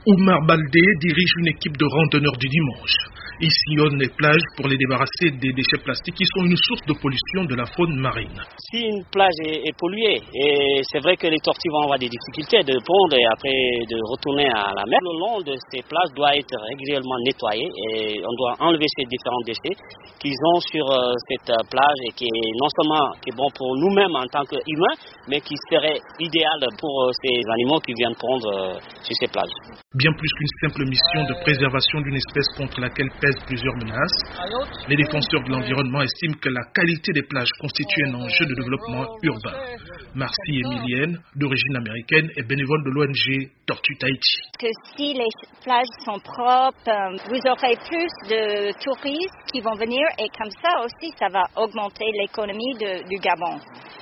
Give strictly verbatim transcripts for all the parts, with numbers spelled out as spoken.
Oumar Baldé dirige une équipe de randonneurs du dimanche. Il sillonne les plages pour les débarrasser des déchets plastiques qui sont une source de pollution de la faune marine. Si une plage est, est polluée, et c'est vrai que les tortues vont avoir des difficultés de pondre et après de retourner à la mer, le long de ces plages doit être régulièrement nettoyé et on doit enlever ces différents déchets qu'ils ont sur euh, cette euh, plage et qui est non seulement qui est bon pour nous-mêmes en tant qu'humains, mais qui serait idéal pour euh, ces animaux qui viennent pondre euh, sur ces plages. Bien plus qu'une simple mission de préservation d'une espèce contre laquelle pèsent plusieurs menaces, les défenseurs de l'environnement estiment que la qualité des plages constitue un enjeu de développement urbain. Marcy Emilienne, d'origine américaine, est bénévole de l'O N G Tortue Tahiti. Que si les plages sont propres, vous aurez plus de touristes qui vont venir et comme ça aussi, ça va augmenter l'économie de, du Gabon.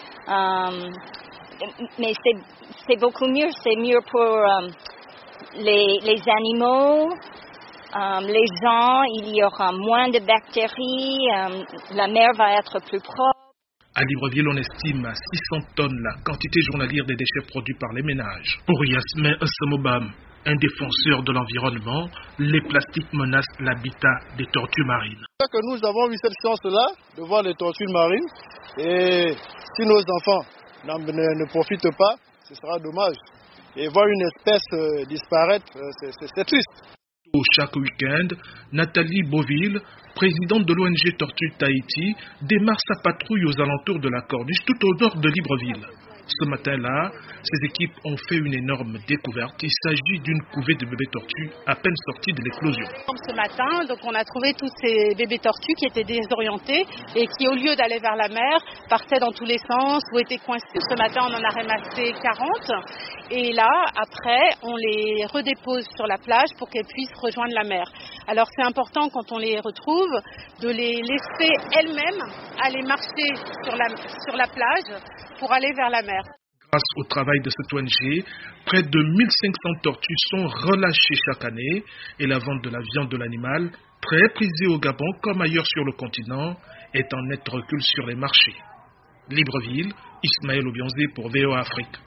Um, mais c'est, c'est beaucoup mieux, c'est mieux pour um, les, les animaux, um, les gens, il y aura moins de bactéries, um, la mer va être plus propre. À Libreville, on estime à six cents tonnes la quantité journalière des déchets produits par les ménages. Pour Yasmin Samobam, un défenseur de l'environnement, les plastiques menacent l'habitat des tortues marines. Que nous avons eu cette chance-là de voir les tortues marines et si nos enfants ne, ne profitent pas, ce sera dommage. Et voir une espèce euh, disparaître, euh, c'est, c'est, c'est triste. Chaque week-end, Nathalie Beauville, présidente de l'O N G Tortue Tahiti, démarre sa patrouille aux alentours de la Corniche, tout au nord de Libreville. Ce matin-là, ces équipes ont fait une énorme découverte. Il s'agit d'une couvée de bébés tortues à peine sortis de l'éclosion. Ce matin, donc on a trouvé tous ces bébés tortues qui étaient désorientés et qui, au lieu d'aller vers la mer, partaient dans tous les sens ou étaient coincés. Ce matin, on en a ramassé quarante et là, après, on les redépose sur la plage pour qu'elles puissent rejoindre la mer. Alors c'est important quand on les retrouve de les laisser elles-mêmes aller marcher sur la, sur la plage pour aller vers la mer. Grâce au travail de cette O N G, près de mille cinq cents tortues sont relâchées chaque année et la vente de la viande de l'animal, très prisée au Gabon comme ailleurs sur le continent, est en net recul sur les marchés. Libreville, Ismaël Obianzé pour V O A Afrique.